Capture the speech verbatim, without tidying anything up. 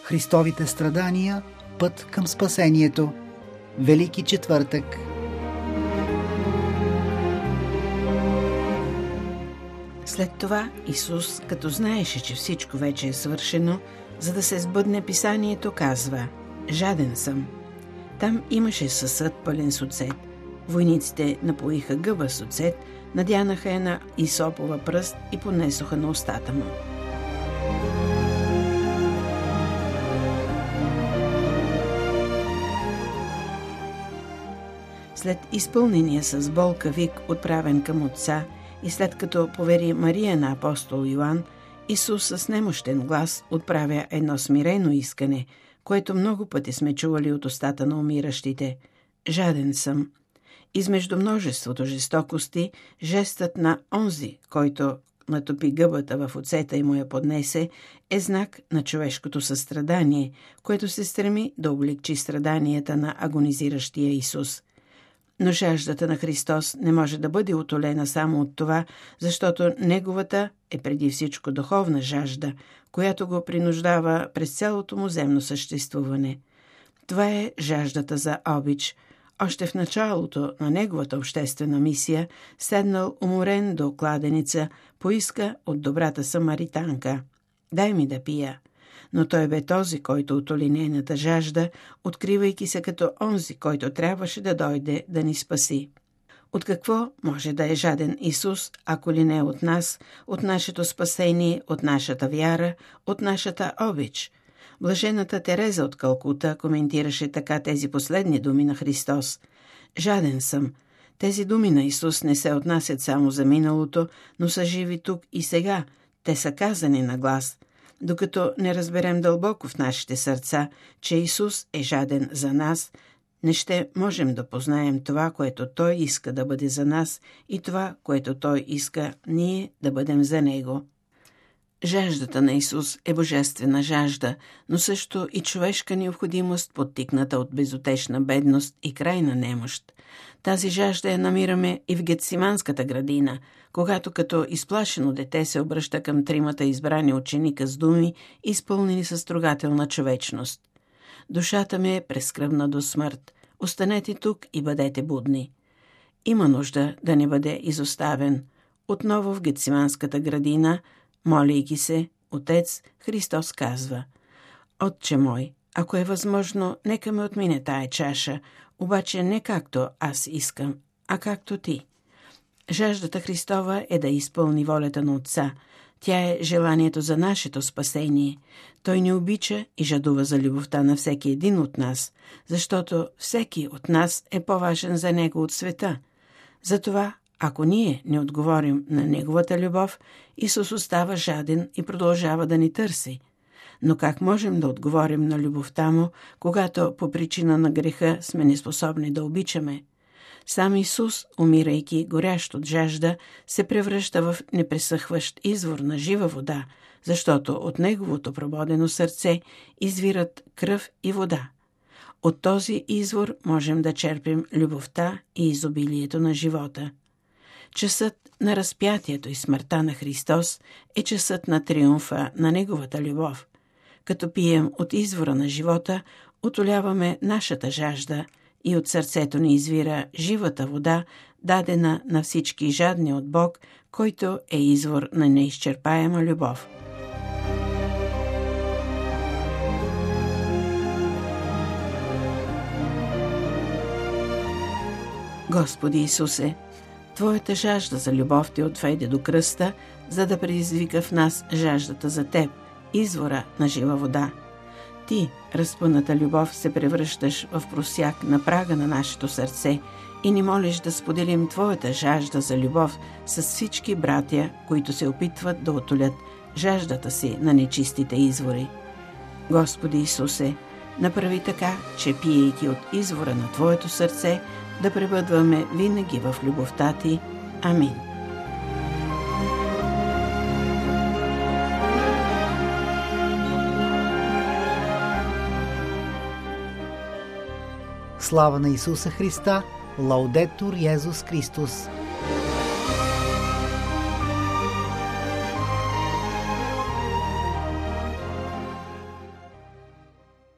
Христовите страдания – път към спасението. Велики четвъртък. След това Исус, като знаеше, че всичко вече е свършено, за да се сбъдне писанието, казва: «Жаден съм». Там имаше съсъд пълен с оцет. Войниците напоиха гъба с оцет, надянаха я на исопова пръст и понесоха на устата му. След изпълнения с болка вик, отправен към Отца, и след като повери Мария на апостол Йоан, Исус с немощен глас отправя едно смирено искане, което много пъти сме чували от устата на умиращите. «Жаден съм». Измежду множеството жестокости, жестът на онзи, който натопи гъбата в оцета и му я поднесе, е знак на човешкото състрадание, което се стреми да облегчи страданията на агонизиращия Исус. Но жаждата на Христос не може да бъде утолена само от това, защото Неговата е преди всичко духовна жажда, която го принуждава през цялото му земно съществуване. Това е жаждата за обич. Още в началото на Неговата обществена мисия, седнал уморен до кладеница, поиска от добрата самаританка: «Дай ми да пия». Но той бе този, който утоли нейната жажда, откривайки се като онзи, който трябваше да дойде да ни спаси. От какво може да е жаден Исус, ако ли не от нас, от нашето спасение, от нашата вяра, от нашата обич? Блажената Тереза от Калкута коментираше така тези последни думи на Христос: «Жаден съм». Тези думи на Исус не се отнасят само за миналото, но са живи тук и сега. Те са казани на глас. Докато не разберем дълбоко в нашите сърца, че Исус е жаден за нас, не ще можем да познаем това, което Той иска да бъде за нас, и това, което Той иска ние да бъдем за Него. Жаждата на Исус е божествена жажда, но също и човешка необходимост, подтикната от безутешна бедност и крайна немощ. Тази жажда я намираме и в Гетсиманската градина, когато като изплашено дете се обръща към тримата избрани ученика с думи, изпълнени с трогателна човечност: «Душата ми е прескръбна до смърт. Останете тук и бъдете будни». Има нужда да не бъде изоставен. Отново в Гетсиманската градина, молейки се, Отец, Христос казва: «Отче мой, ако е възможно, нека ме отмине тая чаша, обаче не както аз искам, а както ти». Жаждата Христова е да изпълни волята на Отца. Тя е желанието за нашето спасение. Той ни обича и жадува за любовта на всеки един от нас, защото всеки от нас е по-важен за Него от света. Затова, ако ние не отговорим на Неговата любов, Исус остава жаден и продължава да ни търси. Но как можем да отговорим на любовта Му, когато по причина на греха сме неспособни да обичаме? Сам Исус, умирайки горящ от жажда, се превръща в непресъхващ извор на жива вода, защото от Неговото прободено сърце извират кръв и вода. От този извор можем да черпим любовта и изобилието на живота. Часът на разпятието и смъртта на Христос е часът на триумфа на Неговата любов. Като пием от извора на живота, утоляваме нашата жажда и от сърцето ни извира живата вода, дадена на всички жадни от Бог, който е извор на неизчерпаема любов. Господи Исусе, Твоята жажда за любов Те отведе до кръста, за да предизвика в нас жаждата за Теб, извора на жива вода. Ти, разпъната любов, се превръщаш в просяк на прага на нашето сърце и ни молиш да споделим Твоята жажда за любов с всички братя, които се опитват да утолят жаждата си на нечистите извори. Господи Исусе, направи така, че пиейки от извора на Твоето сърце, да пребъдваме винаги в любовта Ти. Амин. Слава на Исуса Христа! Лаудетур Йезус Христос!